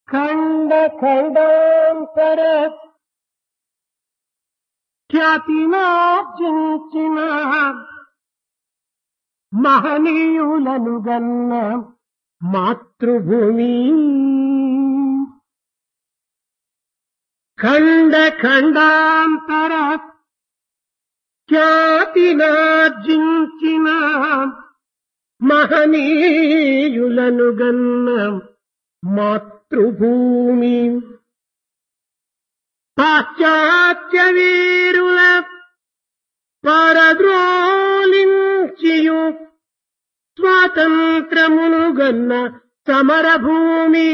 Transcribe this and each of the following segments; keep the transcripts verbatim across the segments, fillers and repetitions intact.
ఖండ ఖండాంతర ఖ్యాతినార్జించిన మహనీయులను గన్న మాతృభూమి. ఖండ ఖండాంతర ఖ్యాతినార్జించిన మహనీయులను గన్న మాతృభూమి. పాశ్చాత్య వీరుల పరద్రోలించియు స్వాతంత్రమును గన్న సమరభూమి.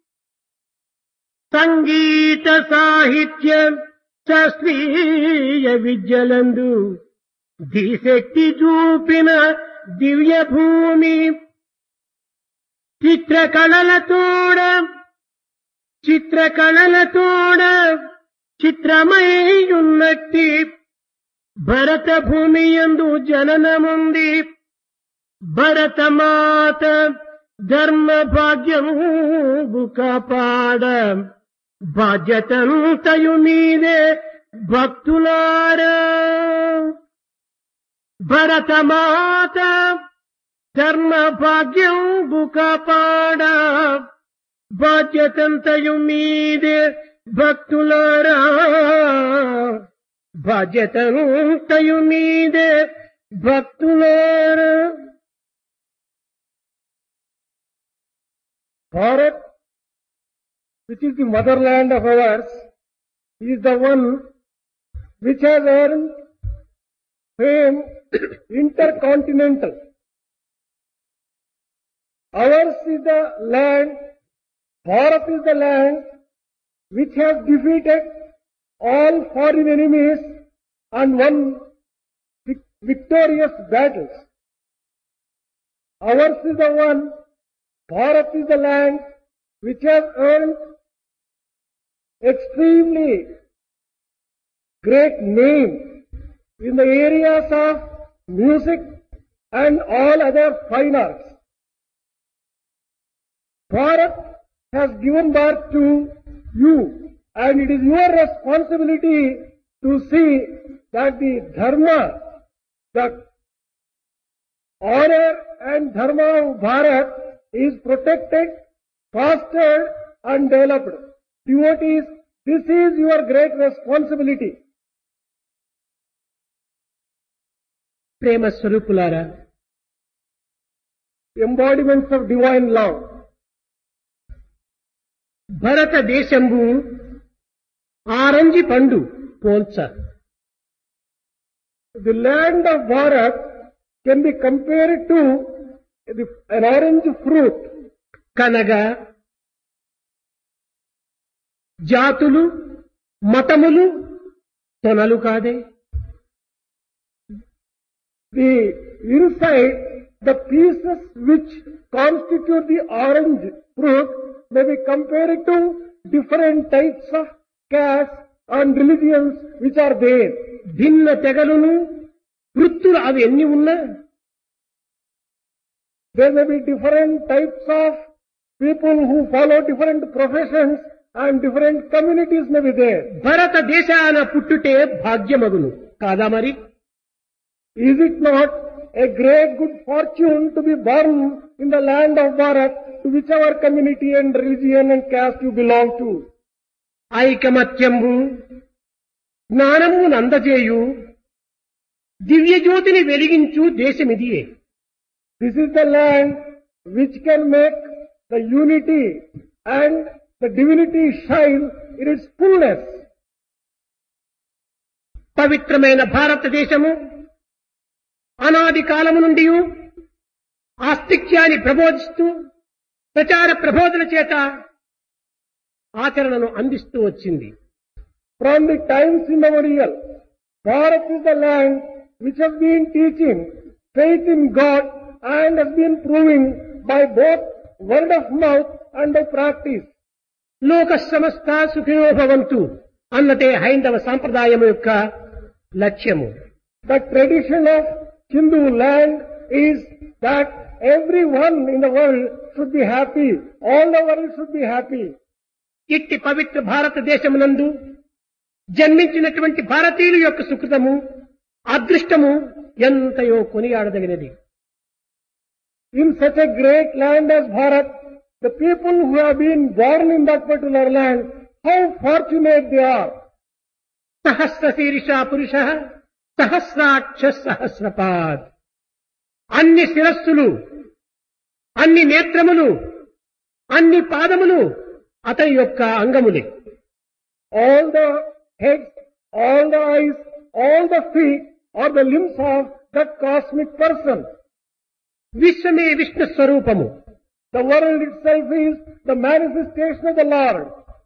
సంగీత సాహిత్య శాస్త్రీయ విద్యలందు దిశక్తి చూపిన దివ్య భూమి. చిత్రకళలతోడ చిత్రకళలతోడ చిత్రమయ్యున్నట్టి భరత భూమి యందు జననముంది. భరతమాత ధర్మ భాగ్యము కాపాడ బాధ్యతంతయు మీదే భక్తులారా. భరతమాత ధర్మ భాగ్యము కాపాడ బాధ్యతంతయు మీదే భక్తులారా. బాధ్యతంతయు మీదే భక్తులారా. Bharat, which is the motherland of ours, is the one which has earned fame intercontinental. Ours is the land, Bharat is the land which has defeated all foreign enemies and won victorious battles. Ours is the one, Bharat is the land which has earned extremely great name in the areas of music and all other fine arts. Bharat has given birth to you, and it is your responsibility to see that the dharma, the honor and dharma of Bharat is protected, fostered and developed. Devotees, this is your great responsibility. ప్రేమ స్వరూపులారా, Embodiments of divine love. భారతదేశంబు orange పండు పోల్చ. The land of Bharat can be compared to an orange fruit. కనగా జాతులు మతములు తొనలు కాదే. The inside, the pieces which constitute the orange fruit may be compared to different types of castes and religions which are there. భిన్న తెగలును వృత్తులు అవి ఎన్ని ఉన్నా, there may be different types of people who follow different professions and different communities may be there. భారతదేశాన పుట్టుటే భాగ్యమగును కాదా మరి? Is it not a great good fortune to be born in the land of Bharat, to whichever community and religion and caste you belong to? ఐకమత్యంబు జ్ఞానము నందజేయు దివ్య జ్యోతిని వెలిగించు దేశమిదియే. This is the land which can make the unity and the divinity shine in its fullness. పవిత్రమైన భారతదేశము అనాది కాలము నుండి ఆస్తిక్యాన్ని ప్రబోధిస్తూ ప్రచార ప్రబోధన చేత ఆచరణను అందిస్తూ వచ్చింది. From the times immemorial, Bharat is the land which has been teaching faith in God and has been proving by both word of mouth and by practice. లోక సమస్త సుఖినో భవంతు అన్నదే హైందవ సాంప్రదాయం యొక్క లక్ష్యము. The tradition of Hindu land is that everyone in the world should be happy. All the world should be happy. ఇట్టి పవిత్ర భారతదేశమునందు జన్మించినటువంటి భారతీయుల యొక్క సుకృతము అదృష్టము ఎంతయో కొనియాడదగినది. In such a great land as Bharat, the people who have been born in that particular land, how fortunate they are. సహస్ర శీర్ష పురుష సహస్రాక్ష సహస్రపాద్. అన్ని శిరస్సులు, అన్ని నేత్రములు, అన్ని పాదములు అతని యొక్క అంగములే. All the heads, all the eyes, all the feet are the limbs of that cosmic person. విశ్వమే Vishnu స్వరూపము. The world itself is the manifestation of the Lord.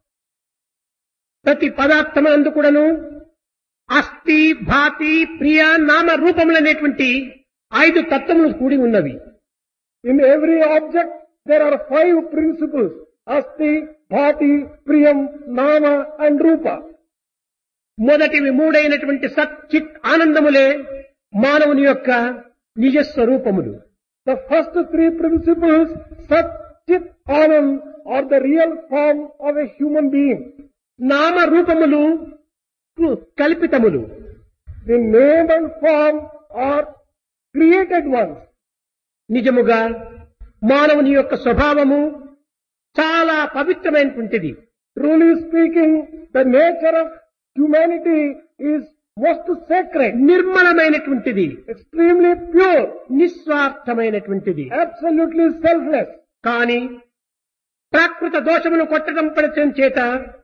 ప్రతి పదార్థమునందు కూడాను అస్థి, భాతి, ప్రియ, నామ రూపములనేటువంటి ఐదు తత్వములు కూడి ఉన్నవి. In every object there are five principles: Asti, Bhati, Priyam, Nama and Rupa. మొదటివి మూడైనటువంటి సత్, చిత్, ఆనందములే మానవుని యొక్క నిజ స్వరూపములు. The first three principles, Sat, Chit, Anand, are the real form of a human being. నామ రూపములు కల్పితములు. The name and form are created ones. నిజముగా మానవుని యొక్క స్వభావము చాలా పవిత్రమైనటువంటిది. Truly speaking, the nature of humanity is most sacred, నిర్మలమైనటువంటిది, extremely pure, నిస్వార్థమైనటువంటిది, absolutely selfless. కానీ ప్రాకృత దోషమును కొట్టడం పడటం చేత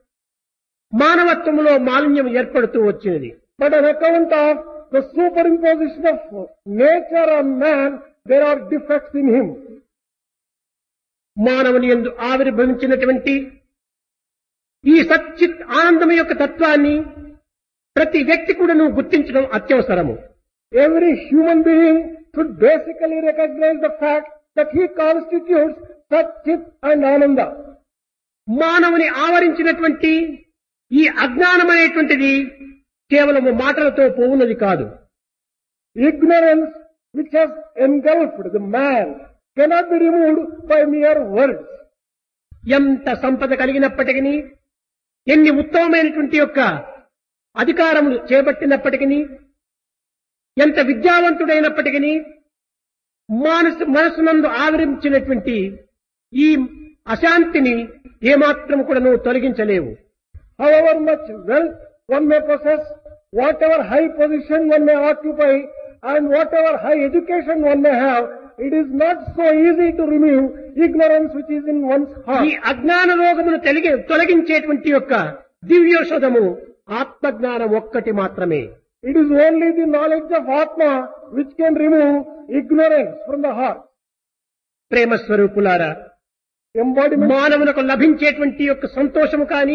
మానవత్వములో మాలిన్యం ఏర్పడుతూ వచ్చినది. But on account of the superimposition of nature on man, there are defects in him. మానవుని యందు ఆవిర్భవించినటువంటి ఈ సచ్చిత్ ఆనందం యొక్క తత్వాన్ని ప్రతి వ్యక్తి కూడాను గుర్తించడం అత్యవసరము. Every human being should basically recognize the fact that he constitutes Sat, Chit and Ananda. మానవుని ఆవరించినటువంటి ఈ అజ్ఞానం అనేటువంటిది కేవలము మాటలతో పోవున్నది కాదు. Ignorance which has engulfed the man cannot be removed by mere words. ఎంత సంపద కలిగినప్పటికీ, ఎన్ని ఉత్తమమైనటువంటి యొక్క అధికారములు చేపట్టినప్పటికీ, ఎంత విద్యావంతుడైనప్పటికీ మనసు మనసునందు ఆవరించినటువంటి ఈ అశాంతిని ఏమాత్రం కూడా నువ్వు తొలగించలేవు. However much wealth one may possess, whatever high position one may occupy, and whatever high education one may have, it is not so easy to remove ignorance which is in one's heart. ఈ అజ్ఞాన రోగమును తొలగి తొలగించేటువంటి యొక్క దివ్యోషధము ఆత్మజ్ఞానం ఒక్కటి మాత్రమే. It is only the knowledge of Atma which can remove ignorance from the heart. ప్రేమ స్వరూపులారా, Embodiment. మానవులకు లభించేటువంటి యొక్క సంతోషము కాని,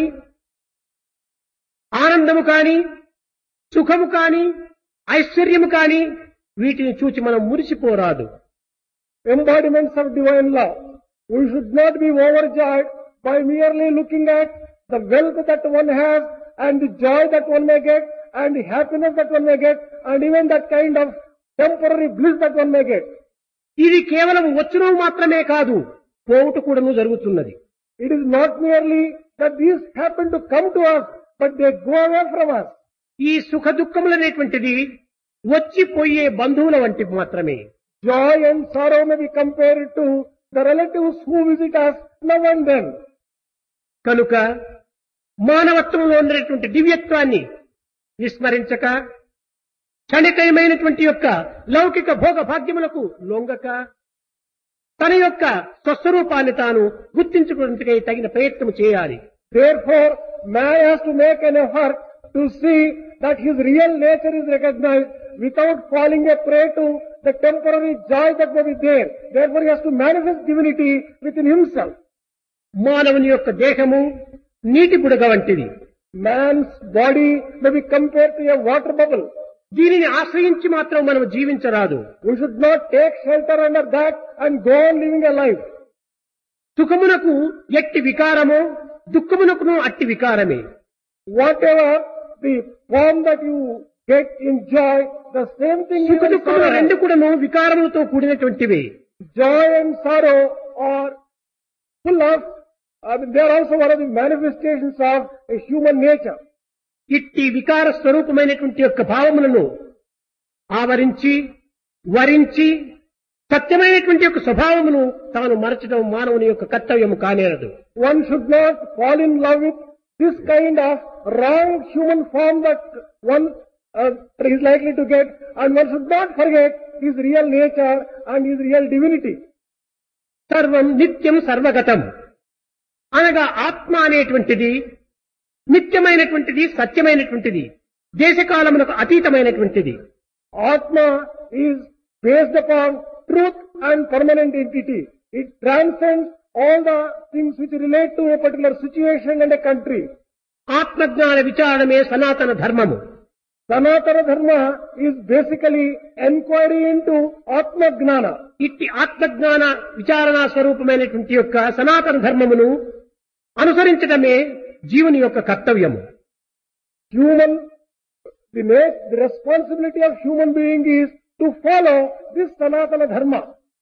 ఆనందము కాని, సుఖము కాని, ఐశ్వర్యము కాని వీటిని చూచి మనం మురిసిపోరాదు. Embodiments of divine love. We should not be overjoyed by merely looking at the wealth that one has and the joy that one may get and the happiness that one may get and even that kind of temporary bliss that one may get. ఇది కేవలం వచ్చును మాత్రమే కాదు, పోవుట కూడాను జరుగుతున్నది. It is not merely that these happen to come to us, but they go away from us. ఈ సుఖ దుఃఖములనేటువంటిది వచ్చిపోయే బంధువుల వంటి మాత్రమే. Joy and sorrow may be compared to the relatives who visit us now and then. కనుక మానవత్వంలో ఉన్నటువంటి దివ్యత్వాన్ని విస్మరించక, క్షణికమైనటువంటి యొక్క లౌకిక భోగ భాగ్యములకు లొంగక, తన యొక్క స్వస్వరూపాన్ని తాను గుర్తించుకునేందుకై తగిన ప్రయత్నం చేయాలి. Therefore, man has to make an effort to see that his real nature is recognized without falling a prey to the temporary joy that may be there. Therefore, he has to manifest divinity within himself. మానవుని యొక్క దేహము నీటి బుడగ వంటిది. Man's body may be compared to a water bubble. దీనిని ఆశ్రయించి మాత్రం మనం జీవించరాదు. We should not take shelter under that and go on living a life. సుఖమునకు ఎట్టి వికారమో, దుఃఖమునకును అట్టి వికారమే. Whatever the form that you get in joy, the same thing సుఖ you దుఃఖములు sorrow. రెండు కూడాను వికారములతో కూడినటువంటివి. Joy and sorrow are full of I mean, they are also one of the manifestations of a human nature. ఇట్టి వికార స్వరూపమైనటువంటి యొక్క భావములను ఆవరించి వరించి సత్యమైనటువంటి యొక్క స్వభావమును తాను మరచడం మానవుని యొక్క కర్తవ్యము కానేరదు. One should not fall in love with this kind of wrong human form that one uh, is likely to get, and one should not forget his real nature and his real divinity. సర్వం నిత్యం సర్వగతం అనగా ఆత్మ అనేటువంటిది నిత్యమైనటువంటిది, సత్యమైనటువంటిది, దేశకాలములకు అతీతమైనటువంటిది. Atma is based upon truth and permanent entity. It transcends all the things which relate to a particular situation and a country. ఆత్మజ్ఞాన విచారణమే సనాతన ధర్మము. Sanatana Dharma is basically enquiry into Atma Gnana. ఇట్టి ఆత్మజ్ఞాన విచారణ స్వరూపమైనటువంటి యొక్క సనాతన ధర్మమును అనుసరించడమే జీవుని యొక్క కర్తవ్యము. Human, the, ma- the responsibility of human being is to follow this Sanatana Dharma.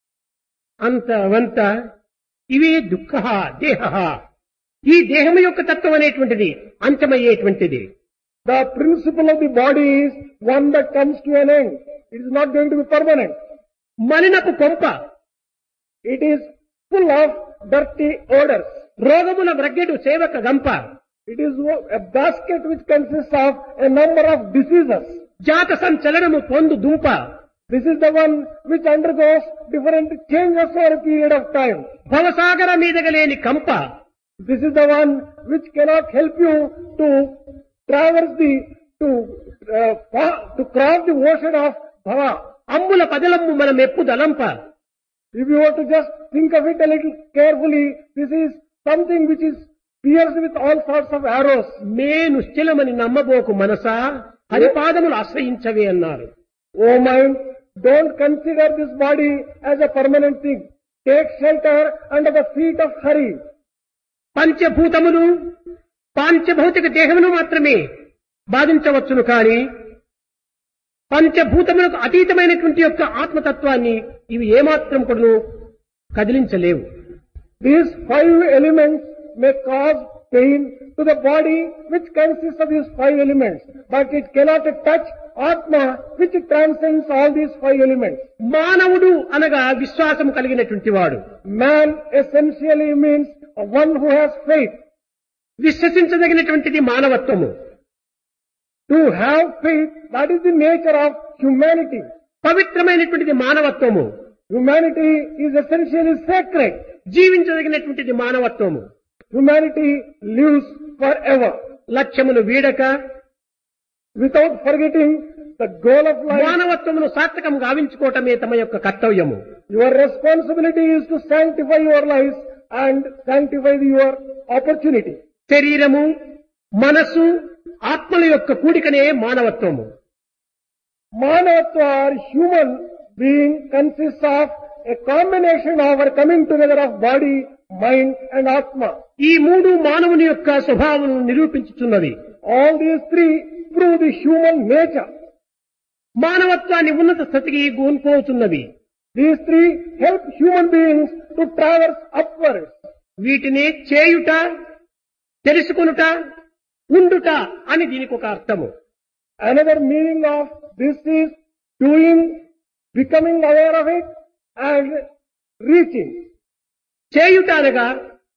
అంతవంత ఇవే దుఃఖ దేహ, ఈ దేహము యొక్క తత్వం అనేటువంటిది అంతమయ్యేటువంటిది. The principle of the body is one that comes to an end. It is not going to be permanent. మలినపు కొంప, It is full of dirty odors. రోగముల వ్రగ్గెడు సేవక గంప, It is a basket which consists of a number of diseases. జాత సంచలనము పొందు దుంప, This is the one which undergoes different changes over a period of time. భవసాగర మీదగలేని కంప, This is the one which cannot help you to traverse the, to, uh, fa- to cross the ocean of Bhava. అమ్ముల పదలమ్ము మన మెప్పు దలంప, If you were to just think of it a little carefully, this is something which is pierced with all sorts of arrows. మేను స్థిలమని నమ్మబోకు మనసా, హరిపాదములు ఆశ్రయించవే అన్నారు. Oh mind, don't consider this body as a permanent thing. Take shelter under the feet of Hari. పంచభూతములు పాంచభౌతిక దేహమును మాత్రమే బాధించవచ్చును కానీ పంచభూతములకు అతీతమైనటువంటి యొక్క ఆత్మతత్వాన్ని ఇవి ఏమాత్రం కూడా కదిలించలేవు. These five elements may cause pain to the body which consists of these five elements, but it cannot touch Atma which transcends all these five elements. మానవుడు అనగా విశ్వాసం కలిగినటువంటి వాడు. Man essentially means one who has faith. విశ్వసించదగినటువంటిది మానవత్వము. To have faith, that is the nature of humanity. పవిత్రమైనటువంటిది మానవత్వము. Humanity is essentially sacred. జీవించదగినటువంటిది మానవత్వము. Humanity lives forever లక్ష్యమును వీడక without forgetting the goal of life. మానవత్వమును సార్థకం గావించుకోవటమే తమ యొక్క కర్తవ్యము. Your responsibility is to sanctify your lives and sanctify your opportunity. శరీరము, మనస్సు, ఆత్మల యొక్క కూడికనే మానవత్వము. Manavatva or human being consists of a combination of or coming together of body, mind and Atma. ఈ మూడు మానవుని యొక్క స్వభావం నిరూపించుతున్నది. All these three prove the human nature. మానవత్వాన్ని ఉన్నత స్థితికి గూన్పోతున్నవి. These three help human beings to traverse upwards. వీటిని చేయుట, తెలుసుకొనుట, ఉండుట అని దీనికి ఒక అర్థము. Another meaning of this is doing, becoming aware of it and reaching. చేయుట అనగా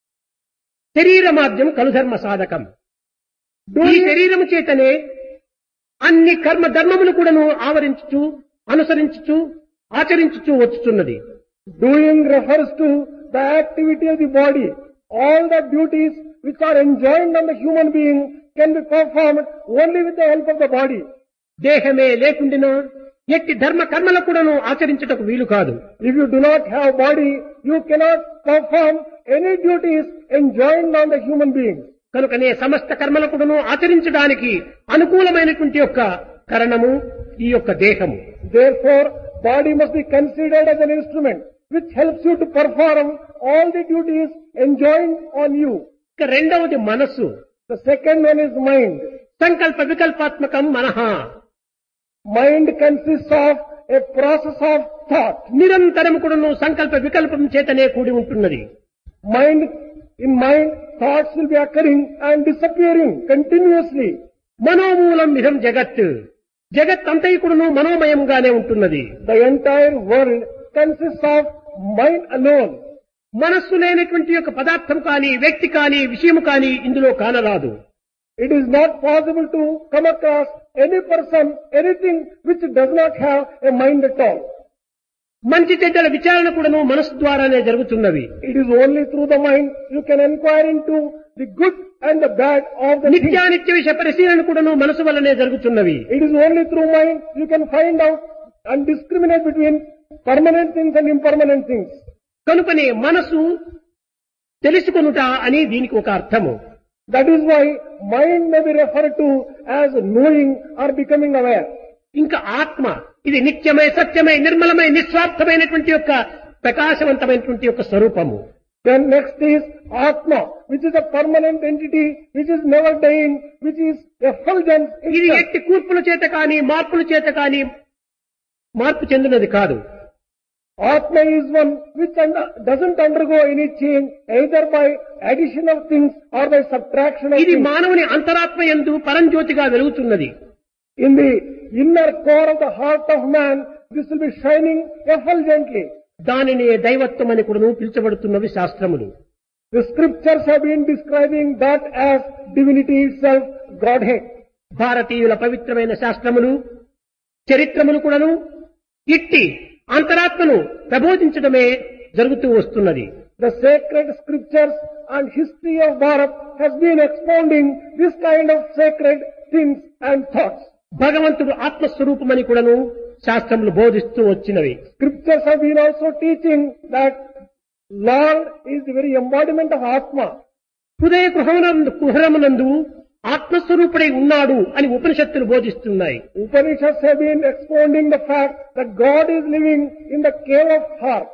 శరీర మాధ్యం కలుధర్మ సాధకం. ఈ శరీరము చేతనే అన్ని కర్మ ధర్మములు కూడాను ఆవరించుచు, అనుసరించుచు, ఆచరించుచు వచ్చుచున్నది. Doing refers to the activity of the body. All the duties which are enjoined on the human being can be performed only with the help of the body. దేహమే లేకుండినా ఎట్టి ధర్మ కర్మల కూడాను ఆచరించుటకు వీలు కాదు. If you do not have body, you cannot perform any duties enjoined on the human being. కనుకనే సమస్త కర్మల కూడాను ఆచరించడానికి అనుకూలమైనటువంటి యొక్క కరణము ఈ యొక్క దేహము. Therefore, body must be considered as an instrument which helps you to perform all the duties enjoined on you. ఇక రెండవది మనస్సు. The second one is mind. సంకల్ప వికల్పాత్మకం మనః. Mind consists of a process of thought. నిరంతరం కూడాను సంకల్ప వికల్పం చేతనే కూడి ఉంటున్నది. Mind In mind, thoughts will be occurring and disappearing continuously. మనోమూలం ఇదం జగత్. జగత్ అంతైకుడును మనోమయంగానే ఉంటున్నది. The entire world consists of mind alone. మనస్సు లేనటువంటి యొక్క పదార్థం కానీ, వ్యక్తి కానీ, విషయం కానీ ఇందులో కానరాదు. It is not possible to come across any person, anything which does not have a mind at all. మంచి చెడ్డల విచారణ కూడాను మనస్సు ద్వారానే జరుగుతున్నవి. It is only through the mind you can inquire into the good and the bad of the thing. నిత్యానిత్య విషయ పరిశీలన కూడాను మనసు వల్లనే జరుగుతున్నవి. It is only through mind you can find out and discriminate between permanent things and impermanent things. కనుకనే మనసు తెలుసుకొనుట అని దీనికి ఒక అర్థము. That is why mind may be referred to as knowing or becoming aware. ఇంకా ఆత్మ ఇది నిత్యమై, సత్యమై, నిర్మలమై, నిస్వార్థమైనటువంటి యొక్క ప్రకాశవంతమైనటువంటి యొక్క స్వరూపము. Then next is Atma, which is a permanent entity, which is never dying, which is effulgent. ఇది ఎట్టి కూర్పుల చేత కానీ, మార్పుల చేత కానీ మార్పు చెందినది కాదు. Atma is one which under, doesn't undergo any change either by addition of things or by subtraction of ఇది things. మానవుని అంతరాత్మ యందు పరంజ్యోతిగా వెలుగుతున్నది. In the inner core of the heart of man, this will be shining effulgently. దానిని దైవత్వం అని కూడా పిలుచబడుతున్నవి శాస్త్రములు. The scriptures have been describing that as divinity itself, Godhead. భారతీయుల పవిత్రమైన శాస్త్రములు, చరిత్రములు కూడాను ఇట్టి అంతరాత్మను ప్రబోధించడమే జరుగుతూ వస్తున్నది. The sacred scriptures and history of Bharat has been expounding this kind of sacred things and thoughts. భగవంతుడు ఆత్మస్వరూపమని కూడాను శాస్త్రములు బోధిస్తూ వచ్చినవి. Scriptures have been also teaching that Lord is the very embodiment of Atma. హృదయ కుహరమునందు కుహరమునందు ఆత్మస్వరూపుడై ఉన్నాడు అని ఉపనిషత్తులు బోధిస్తున్నాయి. Upanishads have been expounding the fact that God is living in the cave of heart.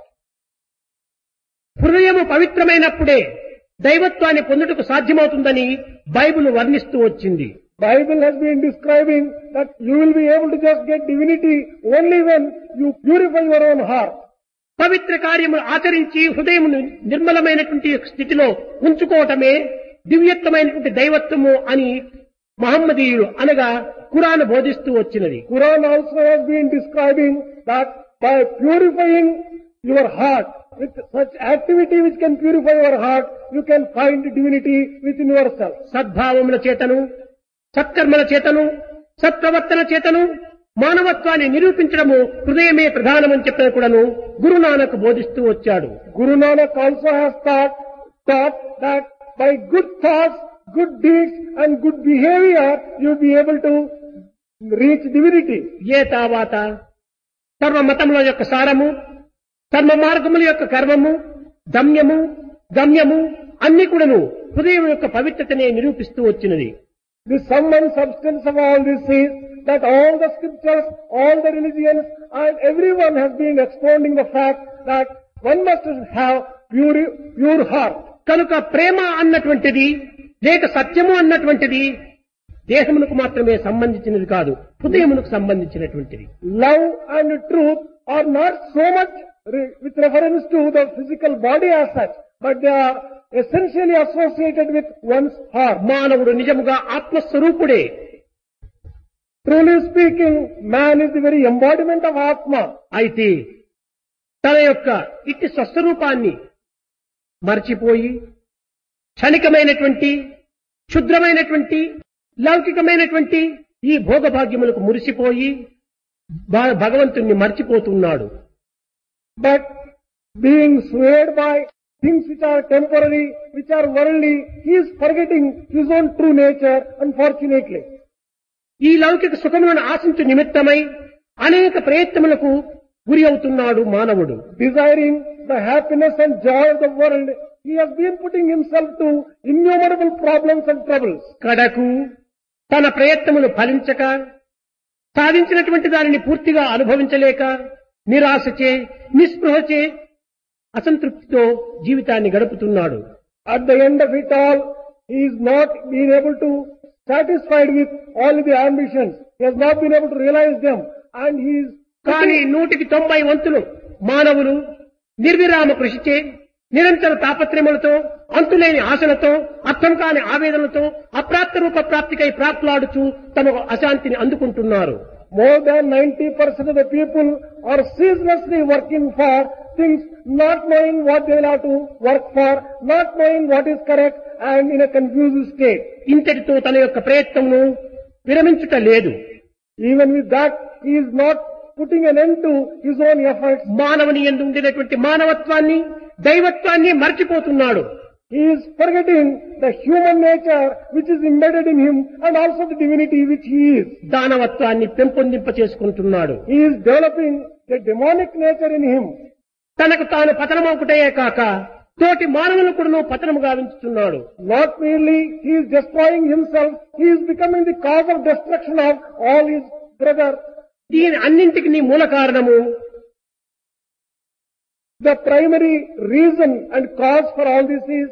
హృదయము పవిత్రమైనప్పుడే దైవత్వాన్ని పొందుటకు సాధ్యమవుతుందని బైబిల్ వర్ణిస్తూ వచ్చింది. Bible has been describing that you will be able to just get divinity only when you purify your own heart. పవిత్ర కార్యములు ఆచరించి హృదయమును నిర్మలమైనటువంటి స్థితిలో ఉంచుకోవటమే దివ్యత్వమైనటువంటి దైవత్వము అని మహమ్మదీయులు అనగా ఖురాన్ బోధిస్తూ వచ్చినది. Quran also has been describing that by purifying your heart with such activity which can purify your heart, you can find divinity within yourself. సద్భావముల చేతను, సత్కర్మల చేతను, సత్ప్రవర్తన చేతను మానవత్వాన్ని నిరూపించడము హృదయమే ప్రధానమని చెప్పిన కూడాను గురునానక్ బోధిస్తూ వచ్చాడు. Guru Nanak also has taught, taught that by good thoughts, good deeds and good behavior, you will be able to reach divinity. ఏ తావాత సర్వ మతముల యొక్క సారము, సర్వ మార్గముల యొక్క కర్మము, గమ్యము, గమ్యము అన్ని కూడాను హృదయం యొక్క పవిత్రతనే నిరూపిస్తూ వచ్చినది. The sum and substance of all this is that all the scriptures, all the religions and everyone has been expounding the fact that one must have pure, pure heart. కనుక ప్రేమ అన్నటువంటిది లేక సత్యము అన్నటువంటిది దేహమునకు మాత్రమే సంబంధించినది కాదు, హృదయమునకు సంబంధించినటువంటిది. Love and truth are not so much re- with reference to the physical body as such, but they are essentially associated with one's heart. మానవుడు నిజముగా ఆత్మస్వరూపుడే. Truly speaking, man is the very embodiment of Atma. అయితే తన యొక్క ఇట్టి స్వస్వరూపాన్ని మర్చిపోయి క్షణికమైనటువంటి, క్షుద్రమైనటువంటి, లౌకికమైనటువంటి ఈ భోగభాగ్యములకు మురిసిపోయి భ- భగవంతుణ్ణి మర్చిపోతున్నాడు. But being swayed by things which are temporary, which are worldly, he is forgetting his own true nature, unfortunately. ఈ లౌకిక సుఖములను ఆశించు నిమిత్తమై అనేక ప్రయత్నములకు గురి అవుతున్నాడు మానవుడు. Desiring the happiness and joy of the world, he has been putting himself to innumerable problems and troubles. కడకు తన ప్రయత్నములు ఫలించక సాధించినటువంటి దానిని పూర్తిగా అనుభవించలేక నిరాశచే, నిస్పృహచే, అసంతృప్తితో జీవితాన్ని గడుపుతున్నాడు. At the end of it all, he is not been able to satisfied with all the ambitions. He has not been able to realize them, and he is కానీ నూటికి తొంభై వంతులు మానవులు నిర్విరామ కృషిచే, నిరంతర తాపత్రయములతో, అంతులేని ఆశలతో, అర్థం కాని ఆవేదనలతో అప్రాప్త రూప ప్రాప్తికై ప్రాప్లాడుచూ తమ అశాంతిని అందుకుంటున్నారు. More than ninety percent of the people are ceaselessly working for things, not knowing what they will have to work for, not knowing what is correct, and in a confused state. ఇంతటితో తన యొక్క ప్రయత్నమును విరమించుట లేదు. Even with that, he is not putting an end to his own efforts. మానవుని యందు ఉండేటటువంటి మానవత్వాన్ని, దైవత్వాన్ని మర్చిపోతున్నాడు. He is forgetting the human nature which is embedded in him and also the divinity which he is. దానవత్వాన్ని పెంపొందింప చేసుకుంటున్నాడు. He is developing the demonic nature in him. తనకు తాను పతనమొకటే కాక తోటి మానవులను కూడా పతనము గావించుతున్నాడు. Not merely he is destroying himself, he is becoming the cause of destruction of all his brothers. దీని అన్నింటికి మూల కారణము The primary reason and cause for all this is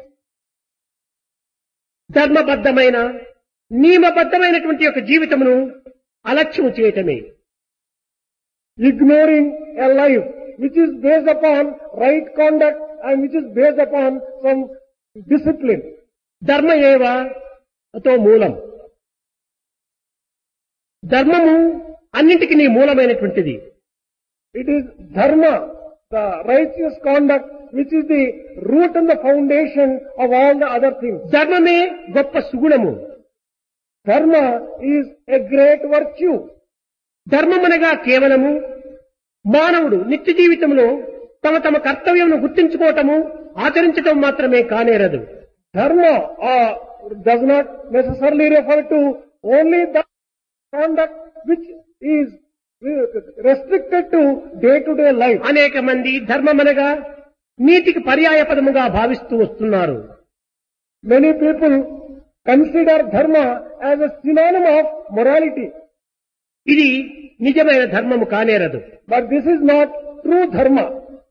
ధర్మబద్ధమైన, నియమబద్ధమైనటువంటి యొక్క జీవితమును అలక్ష్యము చేయటమే. ignoring a life which is based upon right conduct and which is based upon some discipline. ధర్మ ఏవ అతో మూలం. ధర్మము అన్నింటికి నీ మూలమైనటువంటిది. It is dharma, the righteous conduct, which is the root and the foundation of all the other things. ధర్మమే గొప్ప సుగుణము. Dharma is a great virtue. ధర్మమనగా కేవలము మానవుడు నిత్య జీవితంలో తమ తమ కర్తవ్యమును గుర్తించుకోవటము, ఆచరించటం మాత్రమే కానేరదు. Dharma uh, does not necessarily refer to only the conduct which is restricted to day-to-day life. అనేక మంది ధర్మమనగా నీతికి పర్యాయ పదముగా భావిస్తూ వస్తున్నారు. Many people consider dharma as a synonym of morality. ఇది నిజమైన ధర్మము కానేరదు. But this is not true dharma.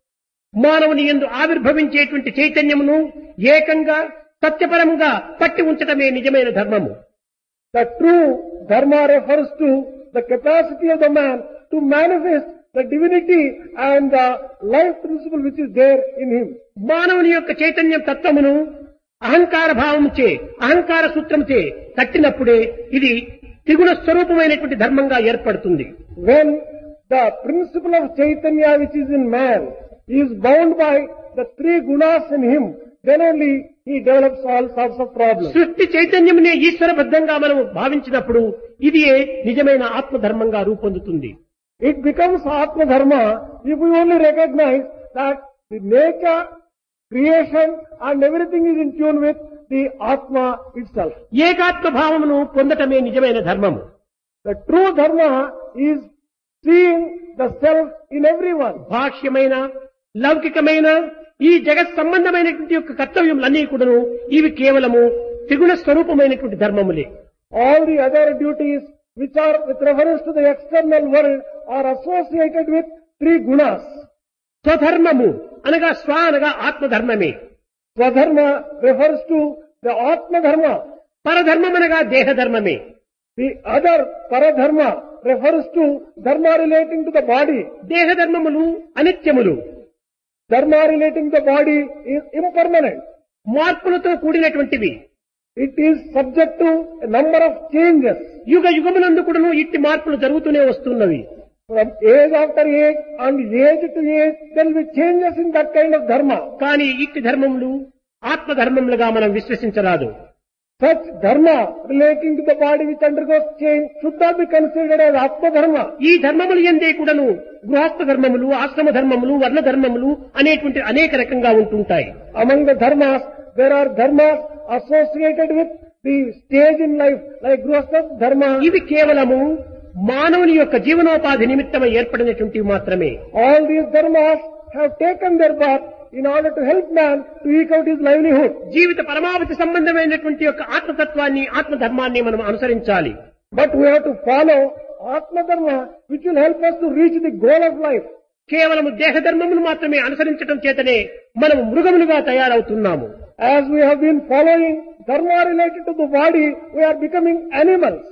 మానవుని యందు ఆవిర్భవించేటువంటి చైతన్యమును ఏకంగా సత్యపరముగా పట్టి ఉంచటమే నిజమైన ధర్మము. The true dharma refers to the capacity of the man to manifest the divinity and the life principle which is there in him. మానవుని యొక్క చైతన్యం తత్వమును అహంకార భావముచే, అహంకార సూత్రముచే కట్టినప్పుడే ఇది త్రిగుణ స్వరూపమైనటువంటి ధర్మంగా ఏర్పడుతుంది. When the principle of Chaitanya which is in man is bound by the three gunas in him, then only he develops all sorts of problems. సృష్టి చైతన్యమునే ఈశ్వరబద్ధంగా మనం భావించినప్పుడు ఇది నిజమైన ఆత్మధర్మంగా రూపొందుతుంది. It becomes Atma Dharma if we only recognize that the nature, creation and everything is in tune with the Atma itself. ఏకాత్మ భావమును పొందటమే నిజమైన ధర్మము. The true Dharma is seeing the self in everyone. భాష్యమైన, లౌకికమైన ఈ జగత్ సంబంధమైనటువంటి యొక్క కర్తవ్యములన్నీ కూడాను ఇవి కేవలము త్రిగుణ స్వరూపమైనటువంటి ధర్మములే. All the other duties which are with reference to the external world are associated with three gunas. స్వధర్మము అనగా స్వ అనగా ఆత్మధర్మమే. Swadharma refers to the Atma Dharma. పరధర్మం అనగా దేహధర్మమే. The other Paradharma refers to dharma relating to the body. దేహధర్మములు అనిత్యములు. Dharma relating to the body is impermanent. మార్పులతో కూడినటువంటివి. It is subject to a number of changes. యుగ యుగమునందు కూడాను ఇట్టి మార్పులు జరుగుతూనే వస్తున్నవి. From age after age and age to age, there will be changes in that kind of dharma. కానీ ఇట్టి ధర్మములు ఆత్మధర్మములుగా మనం విశ్వసించరాదు. Such dharma relating to the body which undergoes change should not be considered as Atma Dharma. ఈ ధర్మములు ఎందే కూడాను గృహస్థ ధర్మములు, ఆశ్రమ ధర్మములు, వర్ణ ధర్మములు అనేటువంటి అనేక రకంగా ఉంటుంటాయి. Among the dharmas, there are dharmas associated with the stage in life, like Grihastha Dharma. ఇవి కేవలము మానవుని యొక్క జీవనోపాధి నిమిత్తమై ఏర్పడినటువంటివి మాత్రమే. All these dharmas have taken their birth in order to help man to eke out his livelihood. జీవిత పరమావధి సంబంధమైనటువంటి యొక్క ఆత్మతత్వాన్ని, ఆత్మధర్మాన్ని మనం అనుసరించాలి. But we have to follow Atma Dharma which will help us to reach the goal of life. కేవలము దేహధర్మమును మాత్రమే అనుసరించడం చేతనే మనం మృగములుగా తయారవుతున్నాము. As we have been following dharma related to the body, we are becoming animals.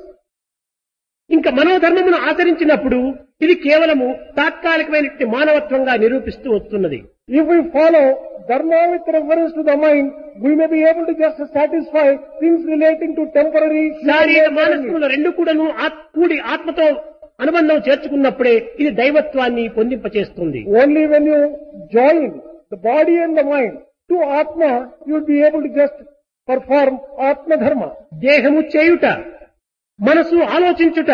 ఇంకా మనోధర్మమును ఆచరించినప్పుడు ఇది కేవలము తాత్కాలికమైనటువంటి మానవత్వంగా నిరూపిస్తూ వస్తున్నది. If we follow dharma with reference to the mind, we may be able to just satisfy things relating to temporary శారీర human మానసికముల needs. రెండు కూడాను ఆత్- కూడి ఆత్మతో అనుబంధం చేర్చుకున్నప్పుడే ఇది దైవత్వాన్ని పొందింపచేస్తుంది. Only when you join the body and the mind to Atma, you will be able to just perform Atma Dharma. దేహము చేయుట, మనసు ఆలోచించుట,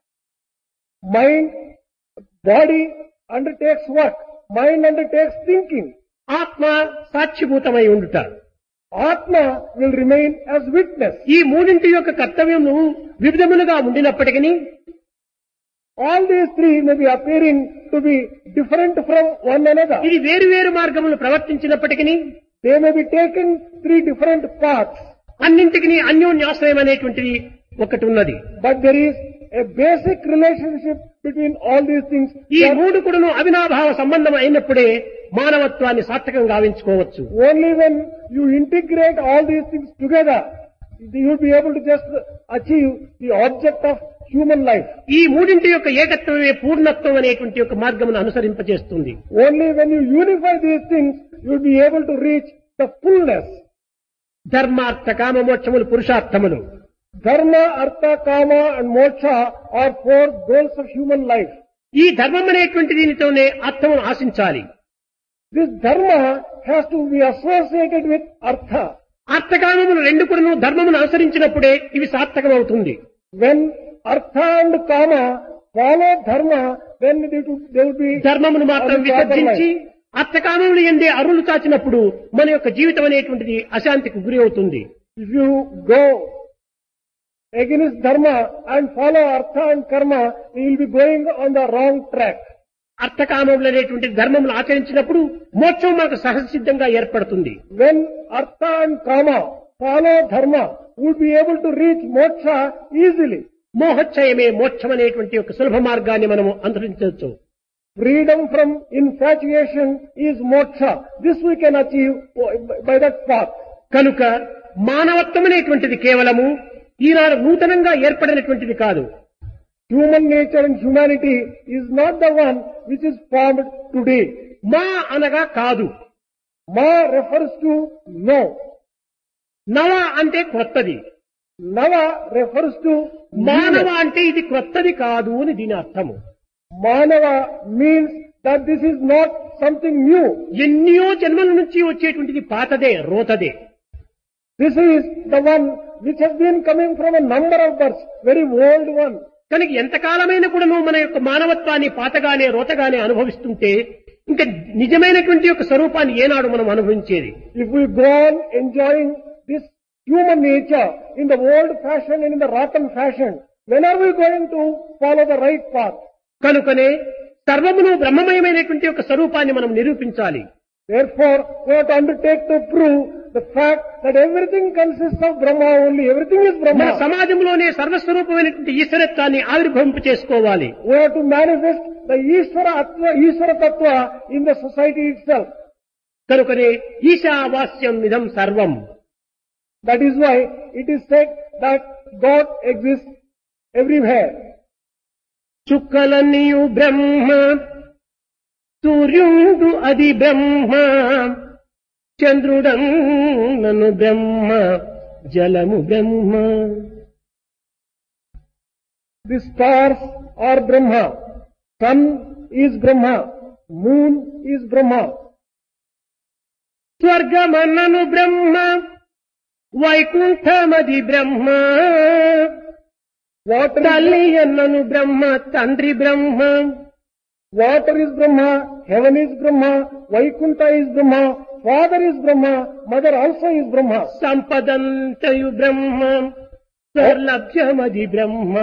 Mind, body undertakes work. Mind undertakes thinking. ఆత్మ సాక్షిభూతమై ఉండుట. Atma will remain as witness. ఈ మూడింటి యొక్క కర్తవ్యము వివిధములుగా ఉండినప్పటికీ All these three may be appearing to be different from one another. ఇది వేరు వేరు మార్గములు ప్రవర్తించినప్పటికీ They may be taken three different paths, అన్నింటికి అన్యోన్యాశ్రయం అనేటువంటిది ఒకటి ఉన్నది. but there is a basic relationship between all these things. ఈ that మూడు కూడాను అవినాభావ సంబంధం అయినప్పుడే మానవత్వాన్ని సార్థకంగా గావించుకోవచ్చు. Only when you integrate all these things together, you will be able to just achieve the object of human life. ఈ మూడింటి యొక్క ఏకత్వమే పూర్ణత్వం అనేటువంటి యొక్క మార్గమును అనుసరింపజేస్తుంది. Only when you unify these things, you will be able to reach the fullness. ధర్మార్థ కామ మోక్షములు పురుషార్థములు. Dharma, Artha, Kama and Moksha are four goals of human life. ఈ ధర్మం అనేటువంటి దీనితోనే అర్థమును ఆశించాలి. This dharma has to be associated with Artha. అర్థకామములు రెండు కూడాను ధర్మమును అనుసరించినప్పుడే ఇవి సార్థకమవుతుంది. When Artha and Kama follow Dharma, then they will they will be ధర్మమును మాత్రం on the proper విసర్జించి line. అర్థకామములు ఎందే అరులు చాచినప్పుడు మన యొక్క జీవితం అనేటువంటిది అశాంతికి గురి అవుతుంది. If you go against Dharma and follow Artha and Karma, you will be going on the wrong track. అర్థకామములు అనేటువంటి ధర్మములు ఆచరించినప్పుడు మోక్షం మనకు సహజసిద్ధంగా ఏర్పడుతుంది. When Artha and Kama follow Dharma, we will be able to reach Moksha easily. మోహచ్చయమే మోక్షం అనేటువంటి ఒక సులభ మార్గాన్ని మనము అనుసరించవచ్చు. Freedom from infatuation is Moksha. This we can achieve by that path. కనుక మానవత్వం అనేటువంటిది కేవలము ఈనాడు నూతనంగా ఏర్పడినటువంటిది కాదు. Human nature and humanity is not the one which is formed today. మా అనగా కాదు. Ma refers to no. నవ అంటే క్రొత్తది. Nava refers to మానవ newness. అంటే ఇది క్రొత్తది కాదు అని దీని అర్థము. Manava means that this is not something new. ఎన్నో జన్మల నుంచి వచ్చేటువంటిది పాతదే, రోతదే. This is the one which has been coming from a number of births, very old one. కనుక ఎంతకాలమైన కూడా మన యొక్క మానవత్వాన్ని పాతగానే రోతగానే అనుభవిస్తుంటే ఇంకా నిజమైనటువంటి యొక్క స్వరూపాన్ని ఏనాడు మనం అనుభవించేది? If we go on enjoying this human nature in the old fashion and in the rotten fashion, when are we going to follow the right path? కనుకనే సర్వమును బ్రహ్మమయమైనటువంటి యొక్క స్వరూపాన్ని మనం నిరూపించాలి. Therefore, we have to undertake to prove the fact that everything consists of Brahma only. Everything is మన Brahma. సమాజంలోనే సర్వస్వరూపమైనటువంటి ఈశ్వరత్వాన్ని ఆవిర్భవింప చేసుకోవాలి. We have to manifest the Ishvara Atma, Ishvara Tattva in the society itself. కనుకనే ఈశావాస్యం ఇదం సర్వం. That is why it is said that God exists everywhere. చుక్కలన్నీయు బ్రహ్మ, సూర్యుడు అది బ్రహ్మ, చంద్రుడన్నను బ్రహ్మ, జలము బ్రహ్మ. The stars are Brahma. Sun is Brahma. Moon is Brahma. స్వర్గమన్నను Brahma, వైకుంఠమది Brahma, Water తల్లి is, అన్నను బ్రహ్మ, తండ్రి బ్రహ్మ, water is Brahma. Heaven is Brahma. Vaikuntha is Brahma. Father is Brahma. Mother also is Brahma. సంపదంతయు Brahma, సర్లభ్యమది Brahma.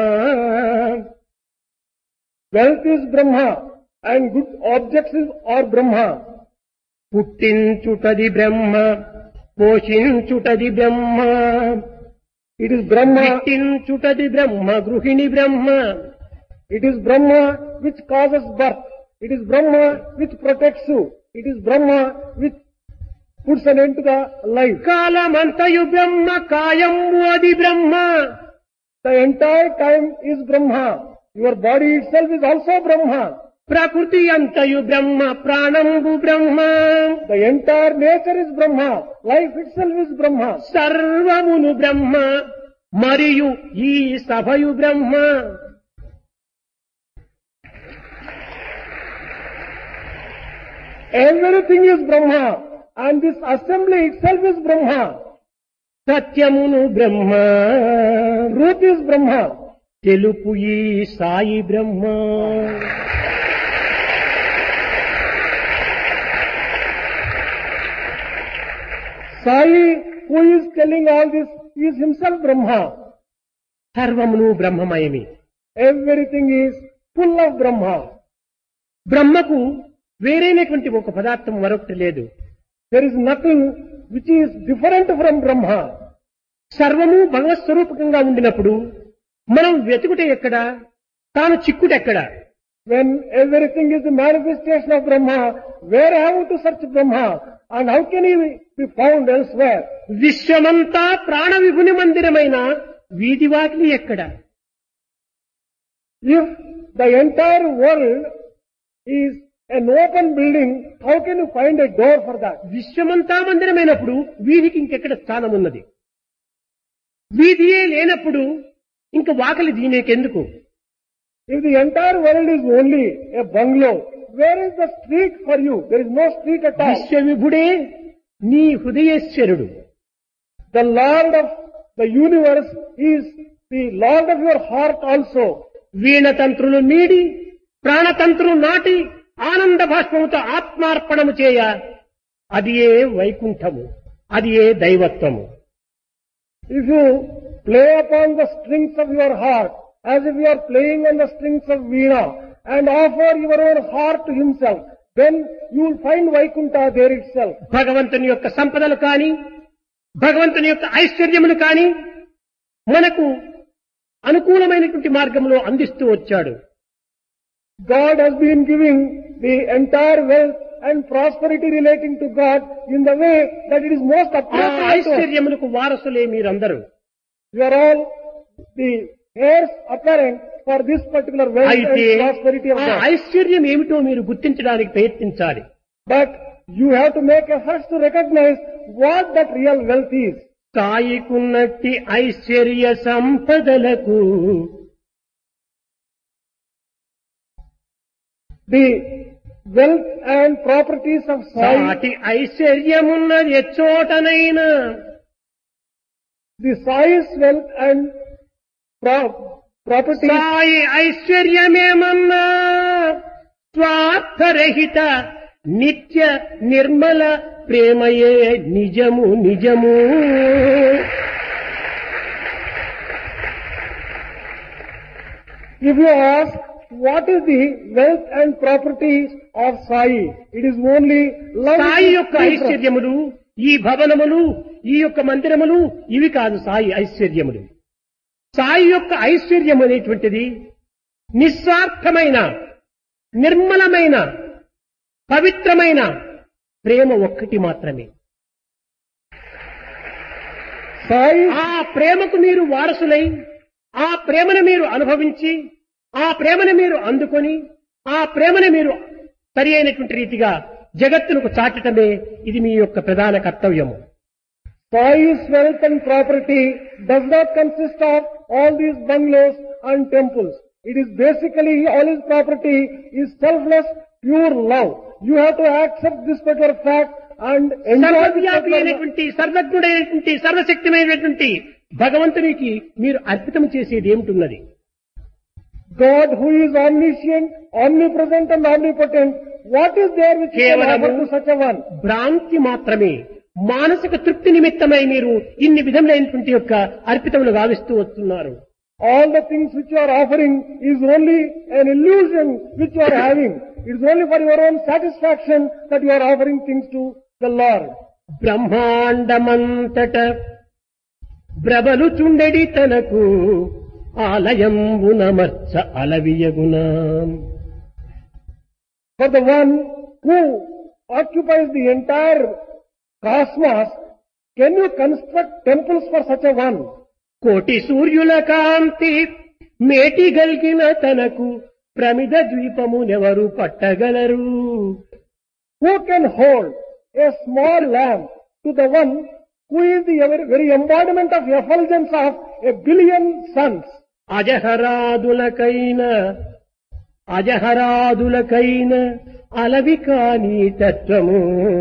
Wealth is Brahma. And good objects is, are Brahma. పుట్టించుటది Brahma, పోషించుటది Brahma, It is Brahma. పుట్టించుటది బ్రహ్మ, గృహిణి బ్రహ్మ. It is Brahma which causes birth. It is Brahma which protects you. It is Brahma which puts an end to the life. కాలమంతయు బ్రహ్మ, కాయము అది బ్రహ్మ. The entire time is Brahma. Your body itself is also Brahma. ప్రకృతి అంతయు బ్రహ్మ, ప్రాణంబు బ్రహ్మ, The entire nature is Brahma. Life itself is Brahma. సర్వమును బ్రహ్మ, మరియు ఈ సభయు బ్రహ్మ. Everything is Brahma. And this assembly itself is Brahma. సత్యమును బ్రహ్మ, Truth is Brahma. తెలుపు ఈ సాయి బ్రహ్మ. Sai, who is telling all this, is himself Brahma. సర్వమును బ్రహ్మమయమే. Everything is full of Brahma. బ్రహ్మకు వేరైనటువంటి ఒక పదార్థం మరొకటి లేదు. There is nothing which is different from Brahma. సర్వము భగవత్ స్వరూపకంగా ఉండినప్పుడు మనం వెతుకుటే ఎక్కడ, తాను చిక్కుటెక్కడ? When everything is the manifestation of Brahma, where have we to search Brahma? And how can he be found elsewhere? విశ్వమంతా ప్రాణ విభుని మందిరమైన వీధి వాకిలి ఎక్కడ? If the entire world is an open building, how can you find a door for that? విశ్వమంతా మందిరమైనప్పుడు వీధికి ఇంకెక్కడ స్థానం ఉన్నది? వీధియే లేనప్పుడు ఇంక వాకిలి దీనేకెందుకు? If the entire world is only a bungalow, where is the street for you? There is no street at all. విశ్వ విభుడే నీ హృదయేశ్వరుడు. The Lord of the universe is the Lord of your heart also. వీణతంత్రులు మీడి ప్రాణతంత్రులు నాటి ఆనంద భాష్పముతో ఆత్మార్పణము చేయ అది ఏ వైకుంఠము, అది ఏ దైవత్వము. If you play upon the strings of your heart as if you are playing on the strings of Veena and offer your own heart to himself, then you will find Vaikuntha there itself. భగవంతుని యొక్క సంపదలు కాని, భగవంతుని యొక్క ఐశ్వర్యములు కాని మనకు అనుకూలమైనటువంటి మార్గంలో అందిస్తూ వచ్చాడు. God has been giving the entire wealth and prosperity relating to God in the way that it is most ఆ appropriate to us. ఐశ్వర్యములకు వారసులే మీరందరూ. You are all the heirs apparent for this particular wealth అయితే and prosperity of ఆ God. ఐశ్వర్యం ఏమిటో మీరు గుర్తించడానికి ప్రయత్నించాలి. But you have to make efforts to recognize what that real wealth is. సాయికున్నట్టి Aishwarya సంపదలకు The wealth and properties of Sai, సాటి ఐశ్వర్యమున్నది ఎచ్చోటనైనా the Sai's wealth and pro- properties, Sai ఐశ్వర్యమేమన్నా స్వార్థరహిత నిత్య నిర్మల ప్రేమయే నిజము నిజము. if you ask what is the wealth and properties of Sai, it is only love. Sai which is యొక్క true from- ఐశ్వర్యములు, ఈ భవనములు, ఈ యొక్క మందిరములు ఇవి కాదు సాయి ఐశ్వర్యములు. సాయి యొక్క ఐశ్వర్యం అనేటువంటిది నిస్వార్థమైన, నిర్మలమైన, పవిత్రమైన ప్రేమ ఒక్కటి మాత్రమే. Sai, ఆ ప్రేమకు మీరు వారసులై, ఆ ప్రేమను మీరు అనుభవించి, ఆ ప్రేమను మీరు అందుకొని, ఆ ప్రేమను మీరు సరి అయినటువంటి రీతిగా జగత్తునకు చాటటమే ఇది మీ యొక్క ప్రధాన కర్తవ్యము. Sai's wealth and property does not consist of all these bungalows and temples. It is basically, all his property is selfless, pure love. You have to accept this particular fact and enjoy this సర్వవ్యాపి particular- అయినటువంటి, సర్వజ్ఞుడైనటువంటి, సర్వశక్తిమైనటువంటి భగవంతునికి మీరు అర్పితం చేసేది ఏమిటున్నది? God who is omniscient, omnipresent and omnipotent, what is there which you can కేవలము offer to such a one? భ్రాంతి మాత్రమే. మానసిక తృప్తి నిమిత్తమై మీరు ఇన్ని విధములైనటువంటి యొక్క అర్పితములు గావిస్తూ వస్తున్నారు. All the things which you are offering is only an illusion which you are having. It is only for your own satisfaction that you are offering things to the Lord. బ్రహ్మాండమంతట బ్రబలు చుండెడి తనకు ఆలయంబునమర్చ అలవియగునా. For the one who occupies the entire cosmos, can you construct temples for such a one? కోటి సూర్యుల కాంతి మేటి గల్గిన తనకు ప్రమిద ద్వీపమునెవరు పట్టగలరు. Who can hold a small lamp to the one who is the very, very embodiment of effulgence of a billion suns? అజహరాదులకైన అజహరాదులకైన అలవి కాని తత్వము,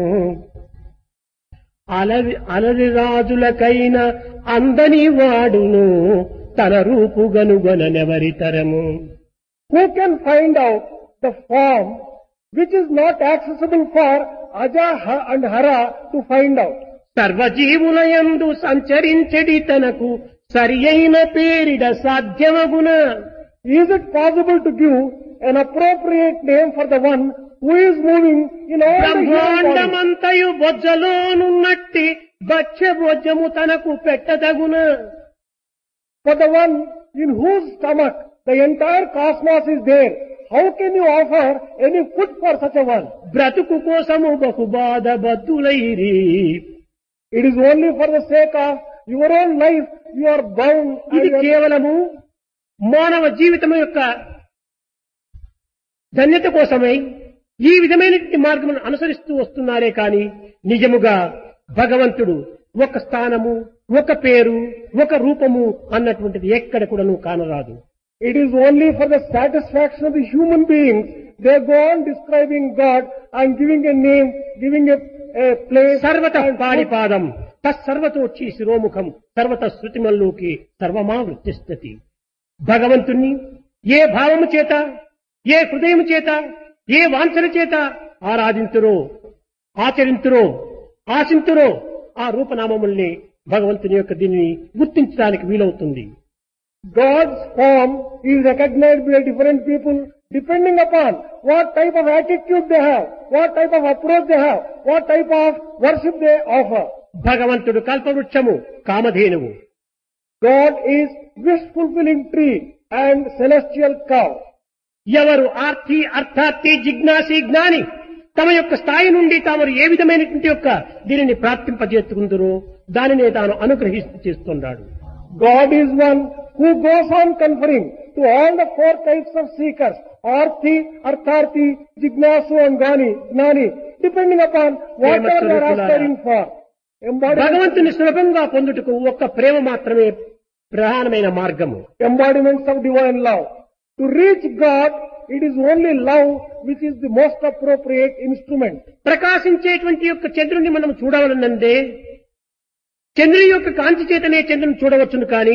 అలవి అలవి రాజులకైన అందని వాడును తన రూపుగనుగొనెవరితరము. Who can find out the form which is not accessible for Aja and Hara to find out? సర్వజీవులయందు సంచరించడి తనకు సరి అయిన పేరిడ సాధ్యమగున. Is it possible to give an appropriate name for the one who is moving in all the human body? బ్రహ్మాండమంతయు బొజ్జలోనున్నట్టి భక్ష్య భోజ్యము తనకు పెట్టదగున. For the one in whose stomach the entire cosmos is there, how can you offer any food for such a one? బ్రతుకు కోసము బహుబాధ బద్దులైరి. It is only for the sake of your own life you are bound. ఇది and you are- కేవలము మానవ జీవితం యొక్క ధన్యత కోసమై ఈ విధమైన మార్గమును అనుసరిస్తూ వస్తున్నారే కాని నిజముగా భగవంతుడు ఒక స్థానము, ఒక పేరు, ఒక రూపము అన్నటువంటిది ఎక్కడ కూడా నువ్వు కానరాదు. It is only for the satisfaction of the human beings they go on describing God and giving a name, giving a, a place. సర్వత and food. పాణిపాదం తత్సర్వతోచ్చి శిరోముఖం సర్వత శృతిమల్లోకి సర్వమా వృత్తిష్టతి. భగవంతుణ్ణి ఏ భావము చేత, ఏ హృదయము చేత, ఏ వాంఛన చేత ఆరాధింతురో, ఆచరింతురో, ఆశింతురో ఆ రూపనామముల్ని భగవంతుని యొక్క దీనిని గుర్తించడానికి వీలవుతుంది. God's form is recognized by different people depending upon what type of attitude they have, what type of approach they have, what type of worship they offer. భగవంతుడు కల్పవృక్షము, కామధేనువు. God is wish fulfilling tree and celestial cow. ఎవరు ఆర్తి, అర్థార్థి, జిజ్ఞాసి, జ్ఞాని తమ యొక్క స్థాయి నుండి తాము ఏ విధమైనటువంటి యొక్క దీనిని ప్రాప్తింపజేసుకుందరో దానినే తాను అనుగ్రహిస్తూ చేస్తున్నాడు. God is one who goes on conferring to all the four types of seekers, Arthi, Artharthi, Jignasu and Gani, Gnani, depending upon whatever they are aspiring for. Embodiment, భగవంతుని సులభంగా పొందుటకు ఒక్క ప్రేమ మాత్రమే ప్రధానమైన మార్గము. embodiments of divine love. To reach God, it is only love which is the most appropriate instrument. ప్రకాశించేటువంటి యొక్క చంద్రుని మనం చూడవలనందే చంద్రుని యొక్క కాంతి చేతనే చంద్రుని చూడవచ్చును కానీ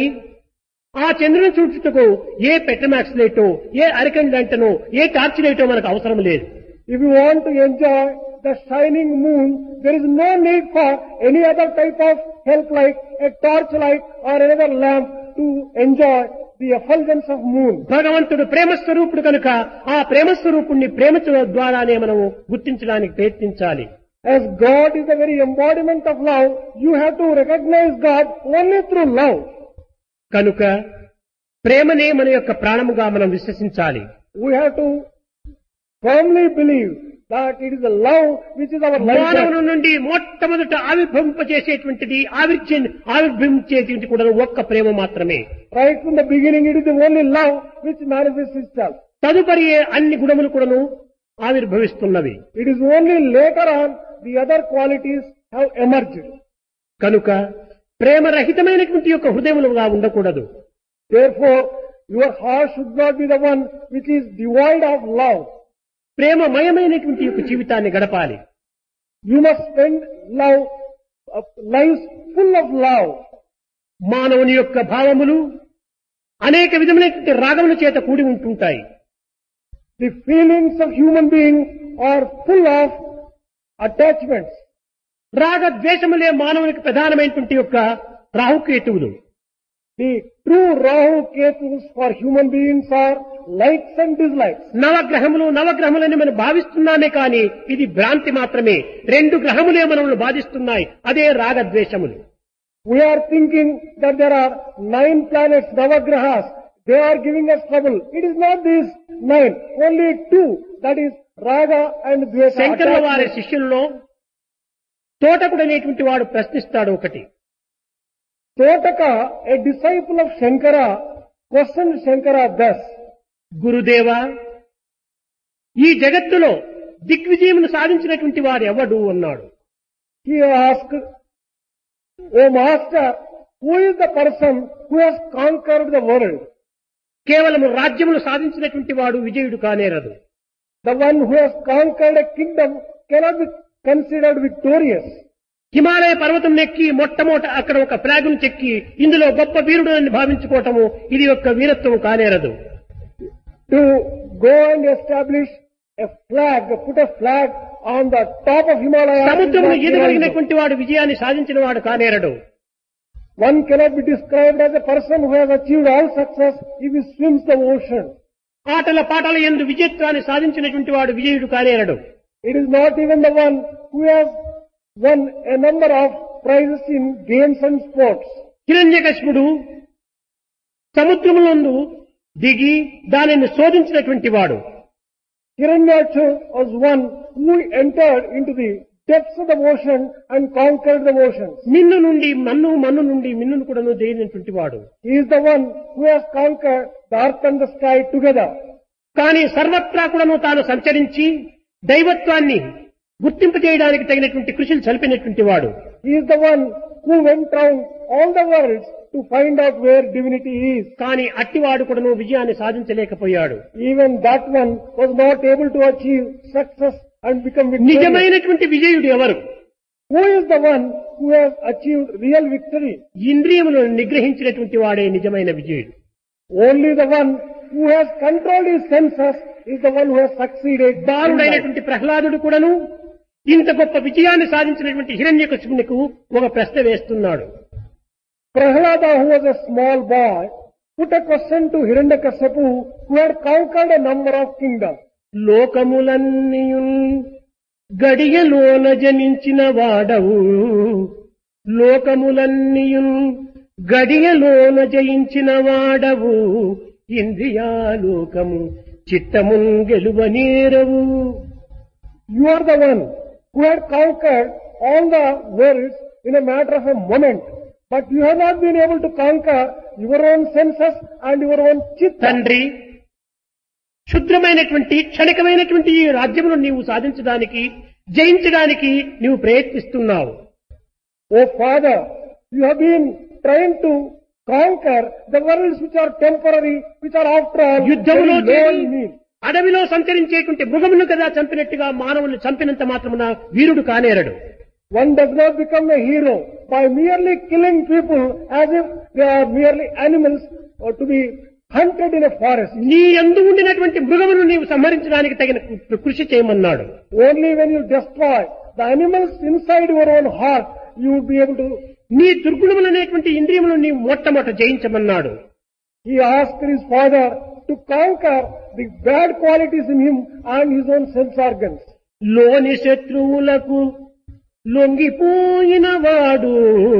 ఆ చంద్రుని చూచుటకు ఏ పెట్రమాక్స్ లైటో, ఏ అరికెన్ లైటనో, ఏ టార్చ్ లైటో మనకు అవసరం లేదు. If you want to enjoy the shining moon, there is no need for any other type of help like a torch light or another lamp to enjoy the effulgence of moon. భగవంతుడు ప్రేమ స్వరూపుడు కనుక ఆ ప్రేమ స్వరూపుణ్ణి ప్రేమ ద్వారానే మనము గుర్తించడానికి ప్రయత్నించాలి. As God is the very embodiment of love, you have to recognize God only through love. కనుక ప్రేమనే మన యొక్క ప్రాణముగా మనం విశ్వసించాలి. We have to firmly believe that it is the love which is our life. మానవుని నుండి మొట్టమొదట ఆవిర్భవింపజేసేటువంటిది ఆవిర్చే ఆవిర్భవించేటువంటి కూడా ఒక్క ప్రేమ మాత్రమే. Right from the beginning, it is the only love which manifests itself. తదుపరి అన్ని గుణములు కూడాను ఆవిర్భవిస్తున్నవి. It is only later on the other qualities have emerged. కనుక ప్రేమరహితమైనటువంటి యొక్క హృదయములుగా ఉండకూడదు. Therefore, your heart should not be the one which is devoid of love. ప్రేమమయమైనటువంటి యొక్క జీవితాన్ని గడపాలి. You must spend love, uh, lives full of love. మానవుని యొక్క భావములు అనేక విధమైనటువంటి రాగముల చేత కూడి ఉంటుంటాయి. The feelings of human beings are full of attachments. రాగ ద్వేషములే మానవునికి ప్రధానమైనటువంటి యొక్క రాహుకేతువులు. The true Rahu Ketus for human beings are likes and dislikes. నవగ్రహములు నవగ్రహములని మనం భావిస్తున్నామే కానీ ఇది భ్రాంతి మాత్రమే. రెండు గ్రహములే మనల్ని బాధిస్తున్నాయి, అదే రాగద్వేషములు. We are thinking that there are nine planets, Navagrahas. They are giving us trouble. It is not these nine, only two. That is Raga and Dvesha. శంకరుల వారి శిష్యుల్లో తోటకుడు అనేటువంటి వాడు ప్రశ్నిస్తాడు ఒకటి. Totaka, a disciple of Shankara, questioned Shankara thus. గురుదేవ, ఈ జగత్తులో దిగ్విజయమును సాధించినటువంటి వాడు ఎవడు అన్నాడు. He asked, O Master, who is the person who has conquered the world? కేవలము రాజ్యములు సాధించినటువంటి వాడు విజయుడు కానేరదు. The one who has conquered a kingdom cannot be considered victorious. Himalaya పర్వతం నెక్కి మొట్టమొదట అక్కడ ఒక ఫ్లాగును చెక్కి ఇందులో గొప్ప వీరుడు అని భావించుకోవటము ఇది యొక్క వీరత్వము కానేరదు. To go and establish a flag, put a flag on the top of Himalaya. సముద్రమును ఎదురైనటువంటి వాడు విజయాన్ని సాధించిన వాడు కానేరడు. One cannot be described as a person who has achieved all success if he swims the ocean. ఆటల పాటల యందు విజయత్వాన్ని సాధించినటువంటి వాడు విజయుడు కానేరడు. It is not even the one who has won a number of prizes in games and sports. హిరణ్యకశిపుడు సముద్రములందు దిగి దానిని శోధించినటువంటి వాడు. Hiranyaksha was one who entered into the depths of the ocean and conquered the oceans. మిన్ను నుండి మన్ను మన్ను నుండి మిన్నును కూడాను జయించినటువంటి వాడు. He is the one who has conquered the earth and the sky together. కానీ సర్వత్రా కూడాను తాను సంచరించి దైవత్వాన్ని గుర్తింపు చేయడానికి తగినటువంటి కృషిని సల్పినటువంటి వాడు. He is the one who went round all the worlds to find out where divinity is. కానీ అట్టివాడు కూడాను విజయాన్ని సాధించలేకపోయాడు. Even that one was not able to achieve success and become victorious. నిజమైనటువంటి విజయుడు ఎవరు? Who is the one who has achieved real victory? ఇంద్రియములను నిగ్రహించినటువంటి వాడే నిజమైన విజయుడు. Only the one who has controlled his senses is the one who has succeeded. బాలుడైనటువంటి ప్రహ్లాదుడు కూడాను ఇంత గొప్ప విజయాన్ని సాధించినటువంటి హిరణ్యకశిపునికి ఒక ప్రశ్న వేస్తున్నాడు. Prahlada, who was a small boy, put a question to Hiranyakashipu, who had conquered a number of kingdoms. లోకములన్నీయున్ గడియలోన జనించిన వాడవు, లోకములన్నీయున్ గడియలోన జయించిన వాడవు, ఇంద్రియాలోకము చిత్తమున్ గెలువనేరవు. You are the one who had conquered all the worlds in a matter of a moment, but you have not been able to conquer your own senses and your own chitta. తండ్రి, క్షుద్రమైనటువంటి క్షణికమైనటువంటి ఈ రాజ్యమును నీవు సాధించడానికి జయించడానికి నీవు ప్రయత్నిస్తున్నావు. Oh Father, you have been trying to conquer the worlds which are temporary, which are after all యుద్ధములో very low చేరి in need. అడవిలో సంచరించేటువంటి మృగమును కదా చంపినట్టుగా మానవుని చంపినంత మాత్రమున వీరుడు కానేరడు. One does not become a hero by merely killing people as if they are merely animals or to be hunted in a forest. నీ యందు ఉండినటువంటి మృగమును నీవు సంహరించడానికి తగిన కృషి చేయమన్నాడు. Only when you destroy the animals inside your own heart, you will be able to. నీ దుర్గుణములనేటువంటి ఇంద్రియములను నీవు మొట్టమొదట జయించమన్నాడు. He asked his father to conquer the bad qualities in him and his own sense organs. లోని శత్రువులకు లొంగిపోయిన వాడు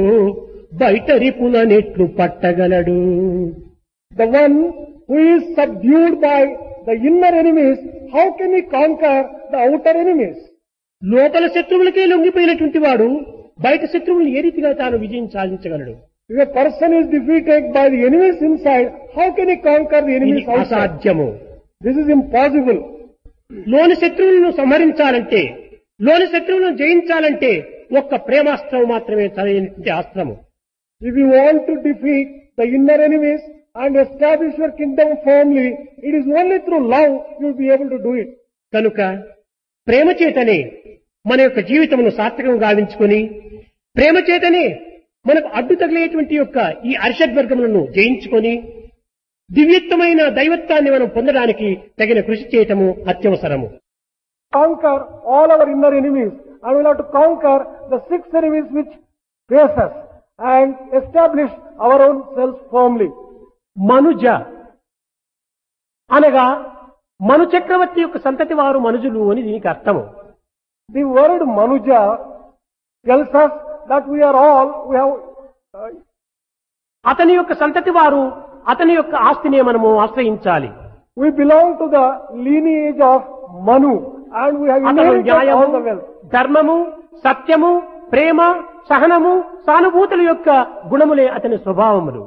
బయట రిపులనెట్లు పట్టగలడు. The one who is subdued by the inner enemies, how can he conquer the outer enemies? లోపల శత్రువులకే లొంగిపోయినటువంటి వాడు బయట శత్రువులు ఏ రీతిగా తాను విజయం సాధించగలడు? If a person is defeated by the enemies inside, how can he conquer the ఇది enemies outside? అసాధ్యము. This is impossible. లోని శత్రువులను సంహరించాలంటే, లోని శత్రువులను జయించాలంటే ఒక్క ప్రేమాస్త్రం మాత్రమే సరైనటువంటి అస్త్రము. If you want to defeat the inner enemies and establish your kingdom firmly, it is only through love you will be able to do it. కనుక ప్రేమ చేతనే మన యొక్క జీవితమును సార్థకం గావించుకొని, ప్రేమ చేతనే మనకు అడ్డు తగిలేటువంటి యొక్క ఈ అరిషడ్వర్గములను జయించుకొని దివ్యత్వమైన దైవత్వాన్ని మనం పొందడానికి తగిన కృషి చేయటము అత్యవసరము. Conquer all our inner enemies, and we will have to conquer the six enemies which face us and establish our own selves firmly. మనుజ అనగా మను చక్రవర్తి యొక్క సంతతి వారు మనుజులు అని దీనికి అర్థము. The word Manuja tells us that we are all, we have, uh, అతని యొక్క సంతతి వారు అతని యొక్క ఆస్తినే మనము ఆశ్రయించాలి. we belong to the lineage of Manu and we have అతను inherited all న్యాయము, the wealth. ధర్మము, సత్యము, ప్రేమ, సహనము, సానుభూతుల యొక్క గుణములే అతని స్వభావములు.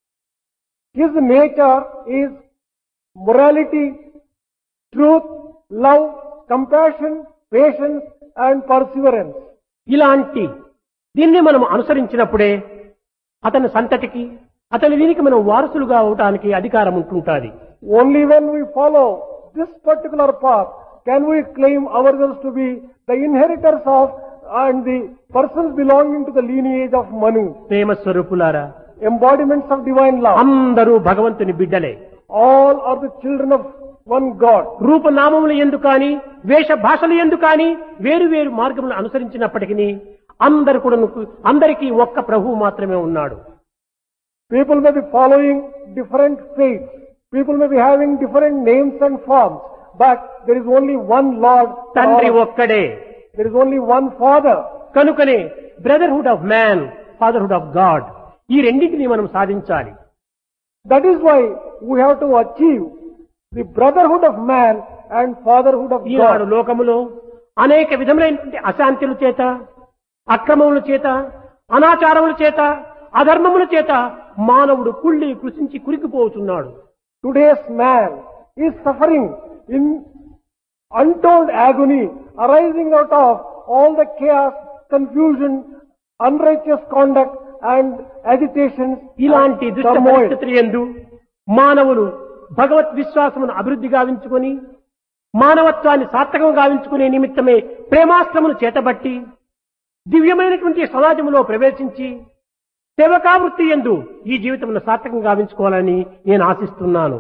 His nature is morality, truth, love, compassion, patience and perseverance. ఇలాంటి దీన్ని మనం అనుసరించినప్పుడే అతని సంతతికి అతని దీనికి మనం వారసులుగా అవటానికి అధికారం ఉంటుంటుంది. Only when we follow this particular path can we claim ourselves to be the inheritors of and the persons belonging to the lineage of Manu. ప్రేమ స్వరూపులారా, Embodiments of divine love. అందరూ భగవంతుని బిడ్డలే. All are the children of one God. రూపనామములు ఎందు కాని వేష భాషలు ఎందు కాని వేరు వేరు మార్గములను అనుసరించినప్పటికీ అందరు కూడా అందరికీ ఒక్క ప్రభువు మాత్రమే ఉన్నాడు. People may be following different faiths. People may be having different names and forms. But there is only one Lord. తండ్రి ఒక్కడే. There is only one Father. కనుకనే brotherhood of man, fatherhood of God, ఈ రెండింటిని మనం సాధించాలి. That is why we have to achieve the brotherhood of man and fatherhood of Eenadu God. లోకములో అనేక విధములైనటువంటి అశాంతుల చేత, అక్రమముల చేత, అనాచారముల చేత, అధర్మముల చేత మానవుడు కుళ్ళి కృషించి కురికిపోతున్నాడు. Today's man is suffering in untold agony arising out of all the chaos, confusion, unrighteous conduct and agitations. ఇలాంటి and దుష్ట turmoil. పరిస్థితుల యందు మానవులు భగవత్ విశ్వాసమును అభివృద్ధి గావించుకొని మానవత్వాన్ని సార్థకం గావించుకునే నిమిత్తమే ప్రేమాస్త్రమును చేతబట్టి దివ్యమైనటువంటి సమాజంలో ప్రవేశించి సేవకావృత్తి యందు ఈ జీవితమును సార్థకం గావించుకోవాలని నేను ఆశిస్తున్నాను.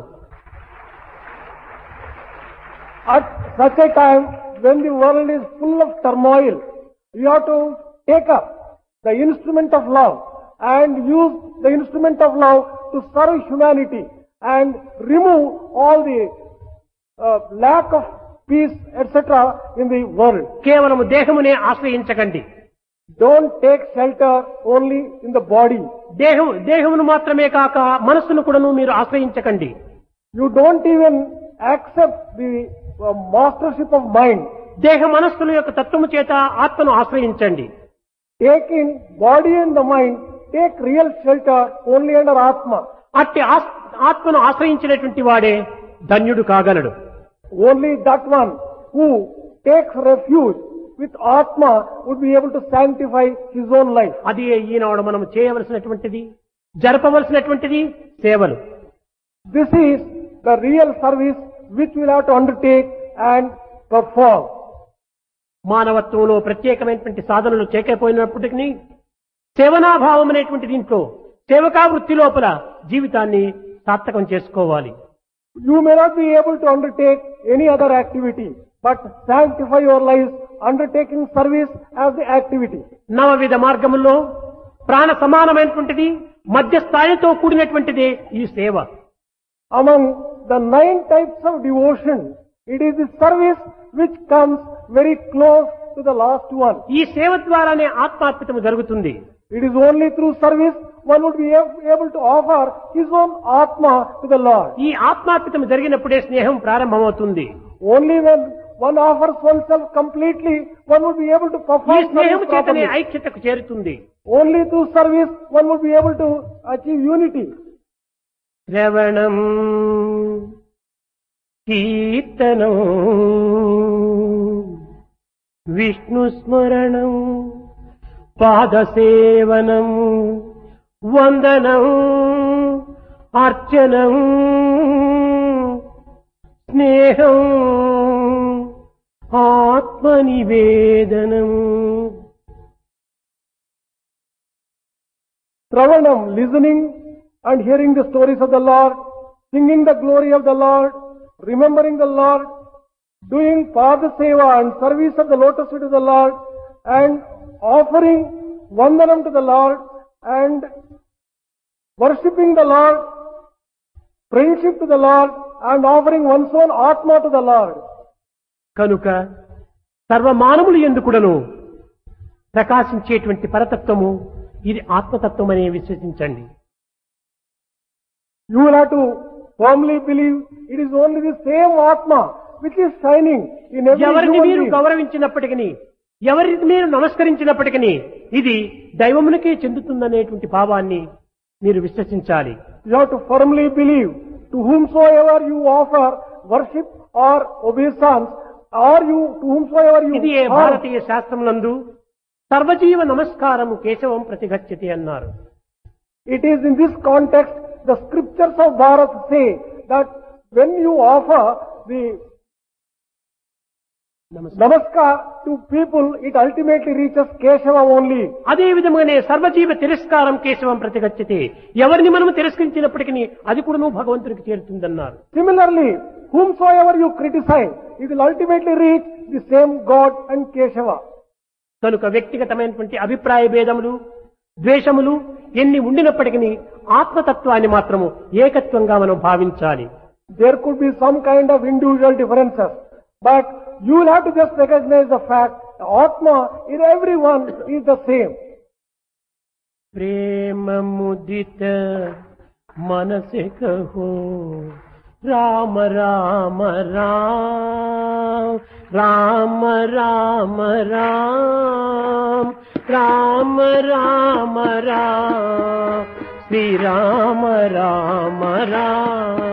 At such a time when the world is full of turmoil, you have to take up the instrument of love and use the instrument of love to serve humanity and remove all the uh, lack of peace, et cetera in the world. కేవలము దేహమునే ఆశ్రయించకండి. Don't take shelter only in the body. దేహం దేహమును మాత్రమే కాక మనస్సును కూడాను మీరు ఆశ్రయించకండి. You don't even accept the uh, mastership of mind. దేహ మనస్సుల యొక్క తత్వము చేత ఆత్మను ఆశ్రయించండి. Taking body and the mind, take real shelter only under Atma. అట్టి ఆస్- ఆత్మను ఆశ్రయించినటువంటి వాడే ధన్యుడు కాగలడు. Only that one who takes refuge with Atma would be able to sanctify his own life. అది ఈనాడు మనం చేయవలసినటువంటిది, జరపవలసినటువంటిది సేవలు. This is the real service which we'll have to undertake and perform. మానవత్వంలో ప్రత్యేకమైనటువంటి సాధనలు చేయకపోయినప్పటికీ సేవనాభావం అనేటువంటి దీంట్లో సేవకా వృత్తి లోపల జీవితాన్ని సార్థకం చేసుకోవాలి. You may not be able to undertake any other activity, but sanctify your lives undertaking service as the activity. నవవిధ మార్గముల్లో ప్రాణ సమానమైనటువంటిది మధ్య స్థాయితో కూడినటువంటిదే ఈ సేవ. Among the nine types of devotion, it is the service which comes very close to the last one. ఈ సేవ ద్వారానే ఆత్మార్పితము జరుగుతుంది. It is only through service one would be able to offer his own Atma to the Lord. ఈ ఆత్మార్పితము జరిగినప్పుడే స్నేహం ప్రారంభమవుతుంది. Only when one offers oneself completely, one would be able to ఈ perform స్నేహము service చేతనే properly. ఐక్యతకు చేరుతుంది. Only through service one would be able to achieve unity. శ్రవణం కీర్తనం విష్ణు స్మరణం పాదసేవనం వందనం అర్చనం స్నేహం ఆత్మనివేదనం. Travanam, listening and hearing the stories of the Lord, singing the glory of the Lord, remembering the Lord, doing Pada Seva and service of the lotus feet of the Lord, and offering Vandanam to the Lord, and worshipping the Lord, friendship to the Lord, and offering one's own Atma to the Lord. కనుక సర్వమానవులు ఎందుకుడను ప్రకాశించేటువంటి పరతత్వము ఇది ఆత్మతత్వం అనే విశ్వసించండి. You will have to firmly believe it is only the same Atma which is shining in every ఎవరిని human మీరు being. గౌరవించినప్పటికీ ఎవరికి మీరు నమస్కరించినప్పటికీ ఇది దైవమునికే చెందుతుందనేటువంటి భావాన్ని మీరు విశ్వసించాలి. You have to firmly believe to whomsoever you offer worship or obeisance or you, to whomsoever you ఇది ఏ harm. భారతీయ శాస్త్రమునందు సర్వజీవ నమస్కారము కేశవం ప్రతిగచ్చతి అన్నారు. It is in this context the scriptures of Bharat say that when you offer the namaskar to people, it ultimately reaches Keshava only. అదే విధంగానే సర్వజీవ తిరస్కారం కేశవం ప్రతిగచ్చతి. ఎవరిని మనం తిరస్కరించినప్పటికీ అది కూడా నువ్వు భగవంతుడికి చేరుతుందన్నారు. Similarly, whomsoever you criticize, it will ultimately reach the same God and Keshava. కనుక వ్యక్తిగతమైనటువంటి అభిప్రాయ భేదములు, ద్వేషములు ఎన్ని ఉండినప్పటికీ ఆత్మతత్వాన్ని మాత్రము ఏకత్వంగా మనం భావించాలి. There could be some kind of individual differences, but you will have to just recognize the fact that Atma in everyone is the same. ప్రేమ ముదిత మనసే కహో రామ రామ రామ రామ రామ రామ రామ రామ రామ శ్రీ రామ రామ రామ.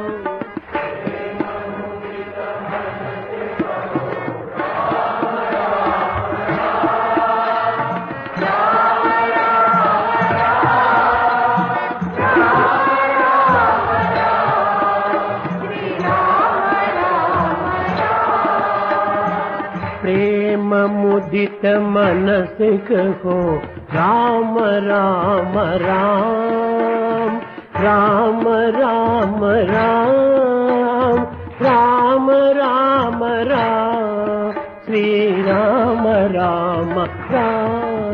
प्रेम मुदित मनस कहो राम राम राम राम राम राम राम राम राम श्री राम राम राम.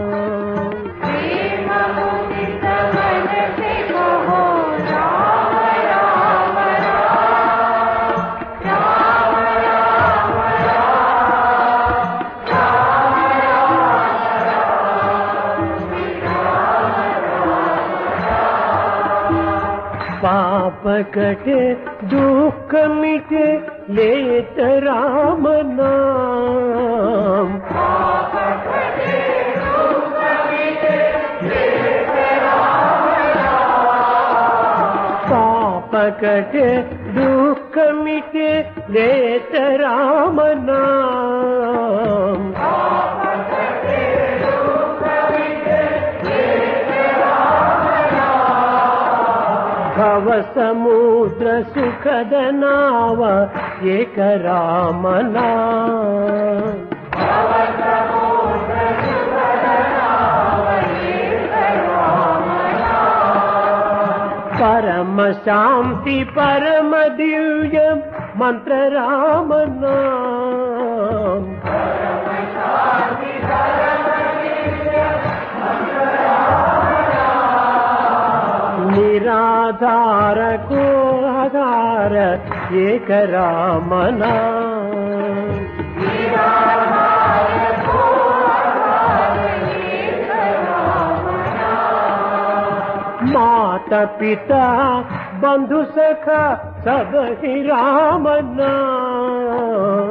पाप कटे दुख मिटे लेत राम नाम. पाप कटे दुख मिटे लेत राम नाम. भव समुद्र सुखद नाव एक राम नाम. परम शांति परम दिव्य मंत्र राम नाम. निराधार को आधार एक राम नाम. माता पिता बंधु सखा सब ही राम नाम.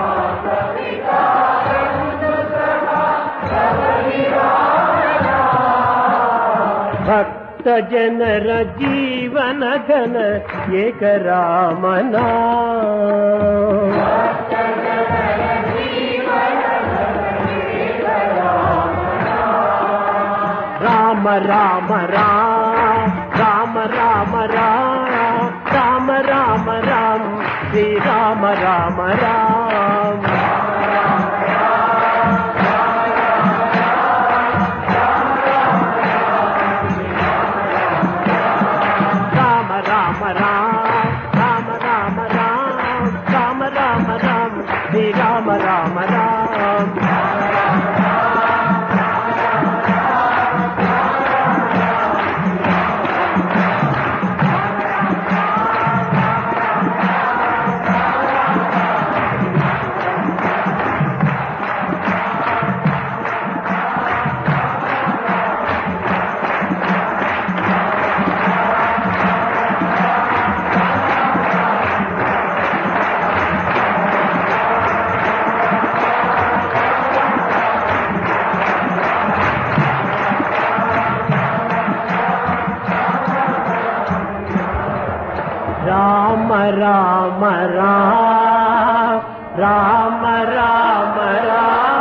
भक्त जनर जीवन धन एक राम नाम. राम राम राम राम राम राम राम राम राम श्री राम राम राम. राम राम राम. राम राम राम రామ రామ రామ